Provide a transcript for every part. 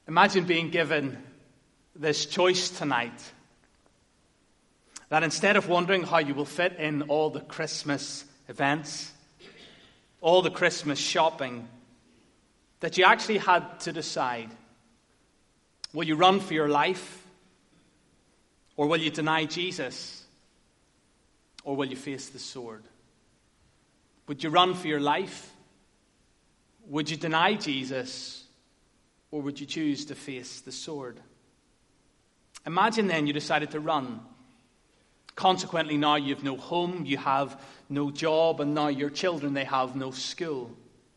Imagine being given this choice tonight, that instead of wondering how you will fit in all the Christmas events, all the Christmas shopping, that you actually had to decide, will you run for your life, or will you deny Jesus, or will you face the sword? Would you run for your life? Would you deny Jesus? Or would you choose to face the sword? Imagine then you decided to run. Consequently, now you have no home, you have no job, and now your children, they have no school.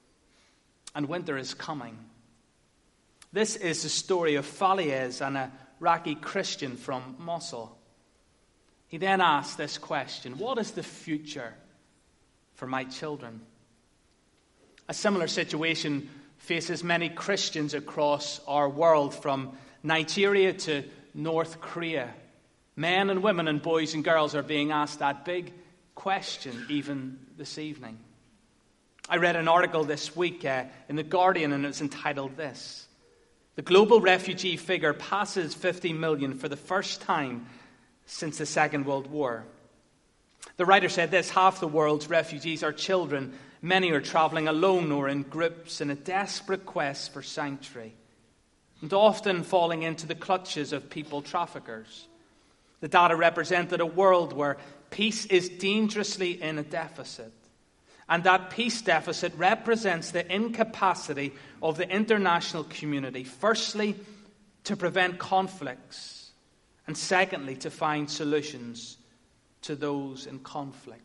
And winter is coming. This is the story of Faliez, an Iraqi Christian from Mosul. He then asked this question: what is the future for my children? A similar situation faces many Christians across our world, from Nigeria to North Korea. Men and women and boys and girls are being asked that big question even this evening. I read an article this week in The Guardian, and it's entitled this: "The global refugee figure passes 50 million for the first time since the Second World War." The writer said this: half the world's refugees are children. Many are traveling alone or in groups in a desperate quest for sanctuary, and often falling into the clutches of people traffickers. The data represented a world where peace is dangerously in a deficit, and that peace deficit represents the incapacity of the international community, firstly, to prevent conflicts, and secondly, to find solutions to those in conflicts.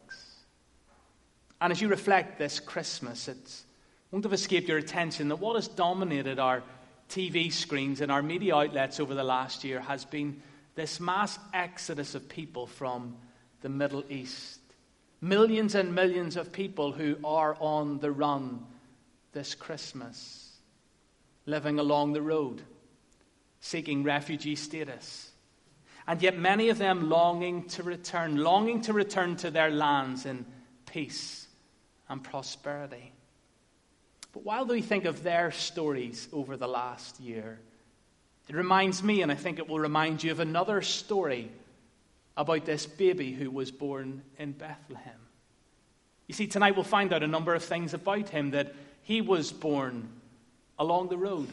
And as you reflect this Christmas, it won't have escaped your attention that what has dominated our TV screens and our media outlets over the last year has been this mass exodus of people from the Middle East. Millions and millions of people who are on the run this Christmas, living along the road, seeking refugee status. And yet many of them longing to return to their lands in peace and prosperity. But while we think of their stories over the last year, it reminds me, and I think it will remind you, of another story about this baby who was born in Bethlehem. You see, tonight we'll find out a number of things about him, that he was born along the road.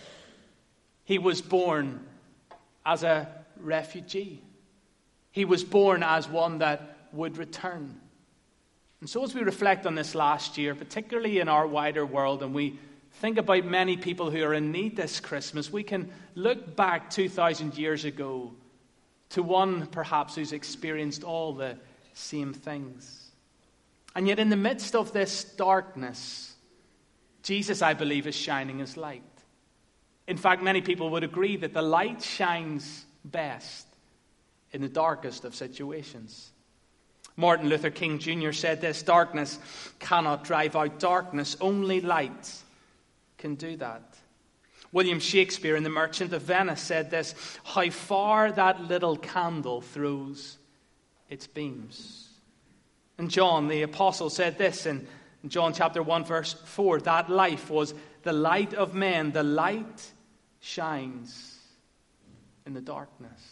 He was born as a refugee. He was born as one that would return. And so as we reflect on this last year, particularly in our wider world, and we think about many people who are in need this Christmas, we can look back 2,000 years ago to one perhaps who's experienced all the same things. And yet in the midst of this darkness, Jesus, I believe, is shining his light. In fact, many people would agree that the light shines best in the darkest of situations. Martin Luther King Jr. said this: "Darkness cannot drive out darkness. Only light can do that." William Shakespeare in The Merchant of Venice said this: "How far that little candle throws its beams." And John the Apostle said this in John chapter 1 verse 4: "That life was the light of men. The light shines in the darkness."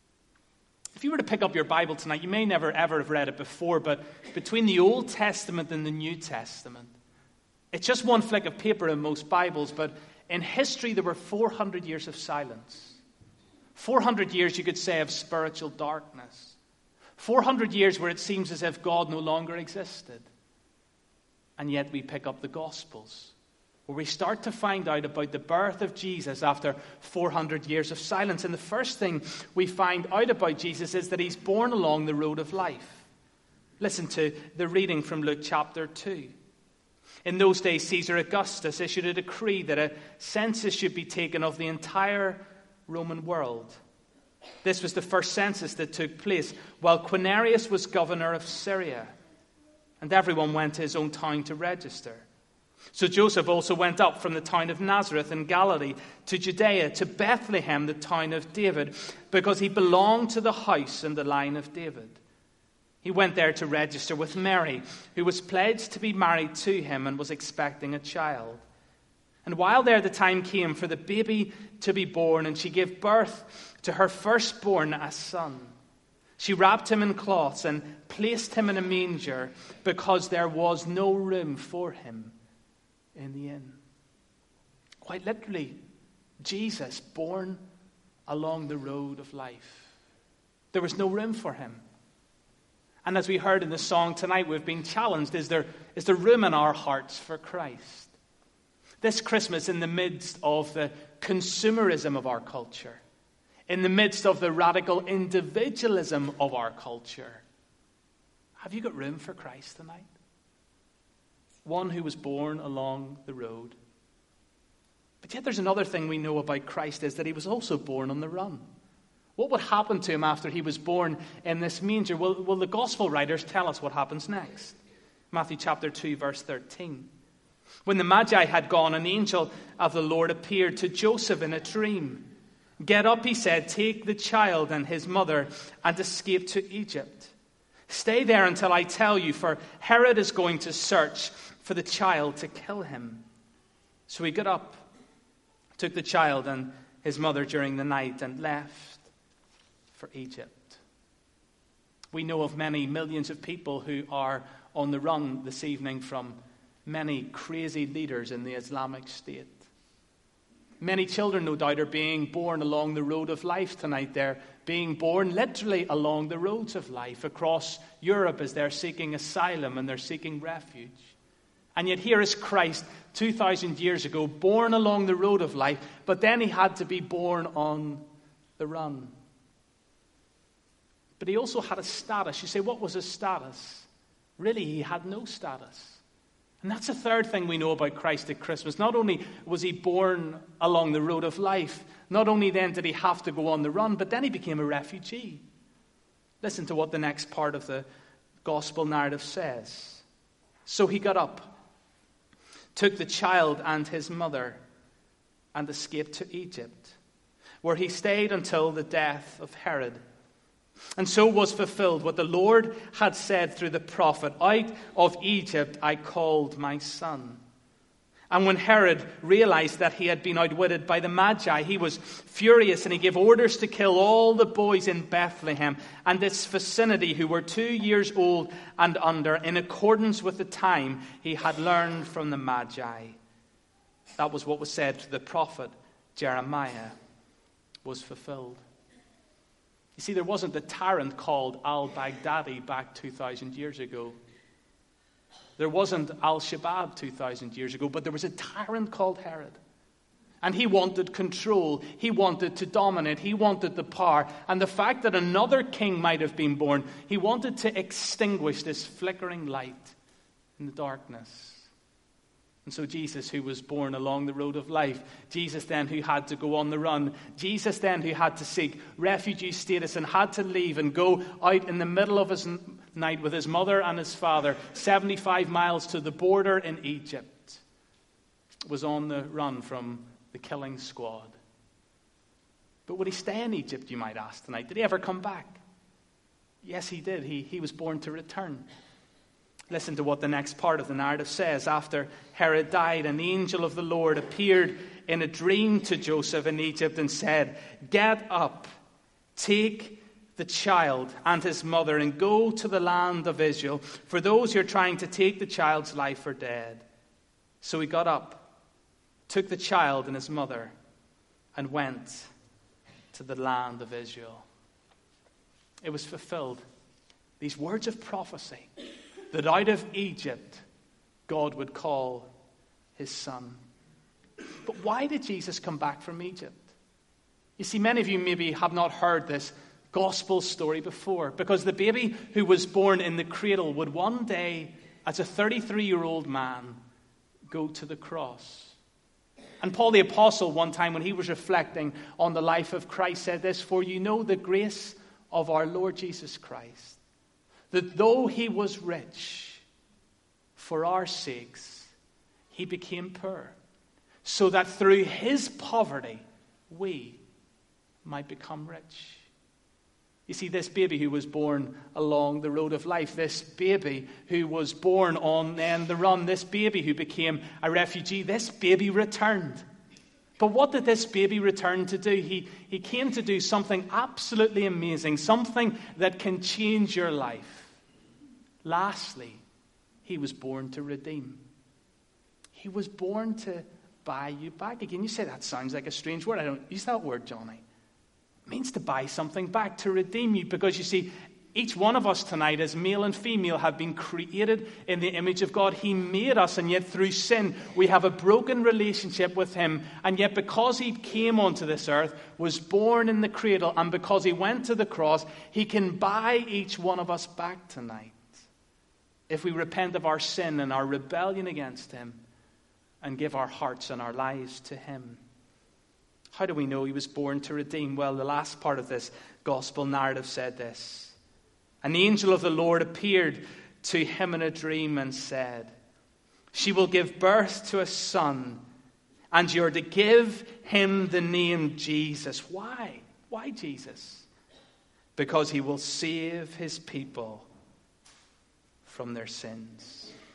If you were to pick up your Bible tonight, you may never ever have read it before, but between the Old Testament and the New Testament, it's just one flick of paper in most Bibles, but in history there were 400 years of silence. 400 years, you could say, of spiritual darkness. 400 years where it seems as if God no longer existed. And yet we pick up the Gospels, where we start to find out about the birth of Jesus after 400 years of silence. And the first thing we find out about Jesus is that he's born along the road of life. Listen to the reading from Luke chapter 2. "In those days, Caesar Augustus issued a decree that a census should be taken of the entire Roman world. This was the first census that took place while Quirinius was governor of Syria, and everyone went to his own town to register. So Joseph also went up from the town of Nazareth in Galilee to Judea, to Bethlehem, the town of David, because he belonged to the house and the line of David. He went there to register with Mary, who was pledged to be married to him and was expecting a child. And while there the time came for the baby to be born, and she gave birth to her firstborn, a son. She wrapped him in cloths and placed him in a manger because there was no room for him in the inn. Quite literally, Jesus born along the road of life. There was no room for him. And as we heard in the song tonight, we've been challenged, is there room in our hearts for Christ? This Christmas, in the midst of the consumerism of our culture, in the midst of the radical individualism of our culture, have you got room for Christ tonight? One who was born along the road. But yet there's another thing we know about Christ, is that he was also born on the run. What would happen to him after he was born in this manger? Well, the gospel writers tell us what happens next. Matthew chapter 2, verse 13. When the Magi had gone, an angel of the Lord appeared to Joseph in a dream. "Get up," he said, "take the child and his mother and escape to Egypt. Stay there until I tell you, for Herod is going to search for the child to kill him." So he got up, took the child and his mother during the night, and left for Egypt. We know of many millions of people who are on the run this evening from many crazy leaders in the Islamic State. Many children, no doubt, are being born along the road of life tonight. They're being born literally along the roads of life across Europe as they're seeking asylum and they're seeking refuge. And yet here is Christ 2,000 years ago, born along the road of life, but then he had to be born on the run. But he also had a status. You say, what was his status? Really, he had no status. And that's the third thing we know about Christ at Christmas. Not only was he born along the road of life, not only then did he have to go on the run, but then he became a refugee. Listen to what the next part of the gospel narrative says. So he got up, took the child and his mother, and escaped to Egypt, where he stayed until the death of Herod. And so was fulfilled what the Lord had said through the prophet, "Out of Egypt I called my son." And when Herod realized that he had been outwitted by the Magi, he was furious, and he gave orders to kill all the boys in Bethlehem and its vicinity who were 2 years old and under, in accordance with the time he had learned from the Magi. That was what was said to the prophet Jeremiah was fulfilled. You see, there wasn't a tyrant called al-Baghdadi back 2,000 years ago. There wasn't al-Shabaab 2,000 years ago, but there was a tyrant called Herod. And he wanted control. He wanted to dominate. He wanted the power. And the fact that another king might have been born, he wanted to extinguish this flickering light in the darkness. And so Jesus, who was born along the road of life, Jesus then who had to go on the run, Jesus then who had to seek refugee status and had to leave and go out in the middle of his night with his mother and his father, 75 miles to the border in Egypt, was on the run from the killing squad. But would he stay in Egypt, you might ask tonight? Did he ever come back? Yes, he did. He was born to return. Listen to what the next part of the narrative says. After Herod died, an angel of the Lord appeared in a dream to Joseph in Egypt and said, "Get up, take the child and his mother and go to the land of Israel, for those who are trying to take the child's life are dead." So he got up, took the child and his mother, and went to the land of Israel. It was fulfilled. These words of prophecy, that out of Egypt, God would call his son. But why did Jesus come back from Egypt? You see, many of you maybe have not heard this gospel story before, because the baby who was born in the cradle would one day, as a 33-year-old man, go to the cross. And Paul the Apostle, one time when he was reflecting on the life of Christ, said this, "For you know the grace of our Lord Jesus Christ, that though he was rich, for our sakes he became poor, so that through his poverty we might become rich." You see, this baby who was born along the road of life, this baby who was born on the run, this baby who became a refugee, this baby returned. But what did this baby return to do? He came to do something absolutely amazing, something that can change your life. Lastly, he was born to redeem. He was born to buy you back again. You say, that sounds like a strange word. I don't use that word, Johnny. It means to buy something back, to redeem you. Because you see, each one of us tonight, as male and female, have been created in the image of God. He made us, and yet through sin, we have a broken relationship with him. And yet because he came onto this earth, was born in the cradle, and because he went to the cross, he can buy each one of us back tonight. If we repent of our sin and our rebellion against him, and give our hearts and our lives to him. How do we know he was born to redeem? Well, the last part of this gospel narrative said this. An angel of the Lord appeared to him in a dream and said, "She will give birth to a son, and you're to give him the name Jesus." Why? Why Jesus? Because he will save his people from their sins.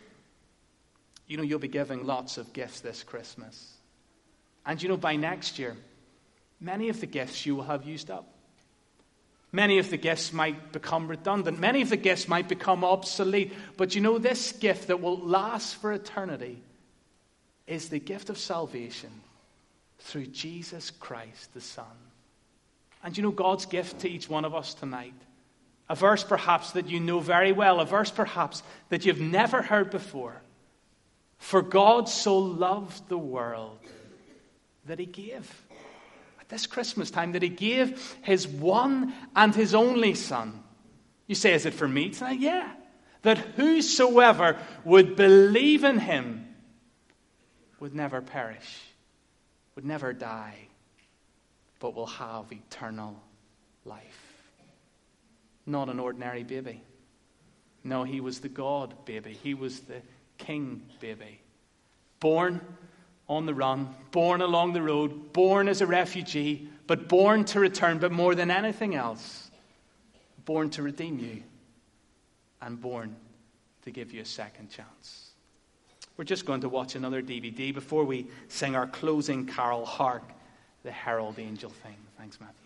You know, you'll be giving lots of gifts this Christmas. And you know, by next year, many of the gifts you will have used up. Many of the gifts might become redundant. Many of the gifts might become obsolete. But you know, this gift that will last for eternity is the gift of salvation through Jesus Christ, the Son. And you know, God's gift to each one of us tonight, a verse perhaps that you know very well, a verse perhaps that you've never heard before. For God so loved the world that he gave, at this Christmas time, that he gave his one and his only Son. You say, is it for me tonight? Yeah. That whosoever would believe in him would never perish, would never die, but will have eternal life. Not an ordinary baby. No, he was the God baby. He was the King baby. Born on the run, born along the road, born as a refugee, but born to return, but more than anything else, born to redeem you and born to give you a second chance. We're just going to watch another DVD before we sing our closing carol, Hark, the Herald Angel thing. Thanks, Matthew.